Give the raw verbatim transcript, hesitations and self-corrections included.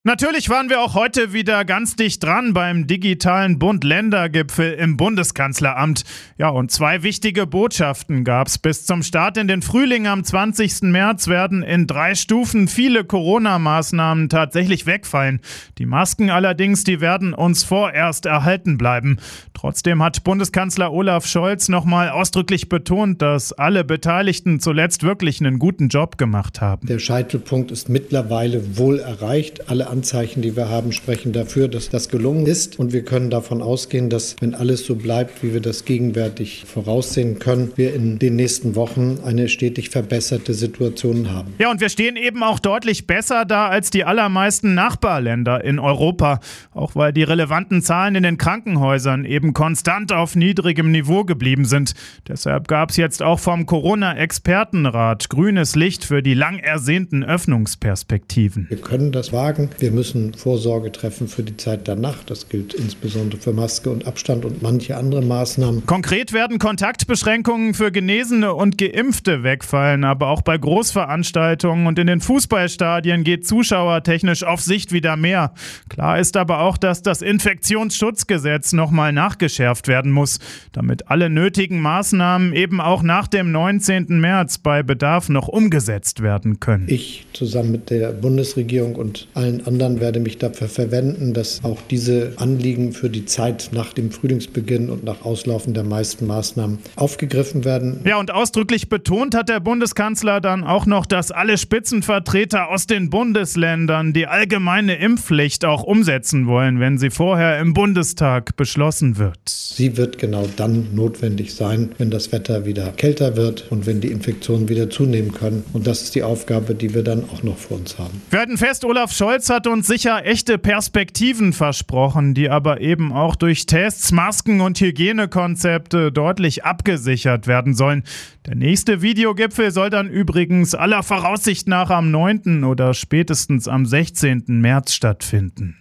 Natürlich waren wir auch heute wieder ganz dicht dran beim digitalen Bund-Länder-Gipfel im Bundeskanzleramt. Ja, und zwei wichtige Botschaften gab's. Bis zum Start in den Frühling am zwanzigsten März werden in drei Stufen viele Corona-Maßnahmen tatsächlich wegfallen. Die Masken allerdings, die werden uns vorerst erhalten bleiben. Trotzdem hat Bundeskanzler Olaf Scholz nochmal ausdrücklich betont, dass alle Beteiligten zuletzt wirklich einen guten Job gemacht haben. Der Scheitelpunkt ist mittlerweile wohl erreicht. Alle Anzeichen, die wir haben, sprechen dafür, dass das gelungen ist. Und wir können davon ausgehen, dass, wenn alles so bleibt, wie wir das gegenwärtig voraussehen können, wir in den nächsten Wochen eine stetig verbesserte Situation haben. Ja, und wir stehen eben auch deutlich besser da als die allermeisten Nachbarländer in Europa. Auch weil die relevanten Zahlen in den Krankenhäusern eben konstant auf niedrigem Niveau geblieben sind. Deshalb gab es jetzt auch vom Corona-Expertenrat grünes Licht für die lang ersehnten Öffnungsperspektiven. Wir können das wagen. Wir müssen Vorsorge treffen für die Zeit danach. Das gilt insbesondere für Maske und Abstand und manche andere Maßnahmen. Konkret werden Kontaktbeschränkungen für Genesene und Geimpfte wegfallen. Aber auch bei Großveranstaltungen und in den Fußballstadien geht zuschauertechnisch auf Sicht wieder mehr. Klar ist aber auch, dass das Infektionsschutzgesetz nochmal nachgeschärft werden muss, damit alle nötigen Maßnahmen eben auch nach dem neunzehnten März bei Bedarf noch umgesetzt werden können. Ich zusammen mit der Bundesregierung und allen anderen werde mich dafür verwenden, dass auch diese Anliegen für die Zeit nach dem Frühlingsbeginn und nach Auslaufen der meisten Maßnahmen aufgegriffen werden. Ja, und ausdrücklich betont hat der Bundeskanzler dann auch noch, dass alle Spitzenvertreter aus den Bundesländern die allgemeine Impfpflicht auch umsetzen wollen, wenn sie vorher im Bundestag beschlossen wird. Sie wird genau dann notwendig sein, wenn das Wetter wieder kälter wird und wenn die Infektionen wieder zunehmen können. Und das ist die Aufgabe, die wir dann auch noch vor uns haben. Wir halten fest, Olaf Scholz hat uns sicher echte Perspektiven versprochen, die aber eben auch durch Tests, Masken und Hygienekonzepte deutlich abgesichert werden sollen. Der nächste Videogipfel soll dann übrigens aller Voraussicht nach am neunten oder spätestens am sechzehnten März stattfinden.